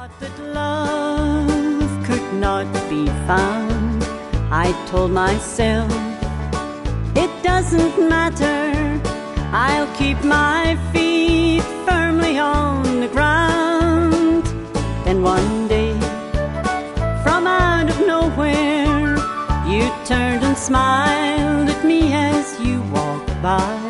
thought that love could not be found. I told myself it doesn't matter, I'll keep my feet firmly on the ground. Then one day, from out of nowhere, you turned and smiled at me as you walked by.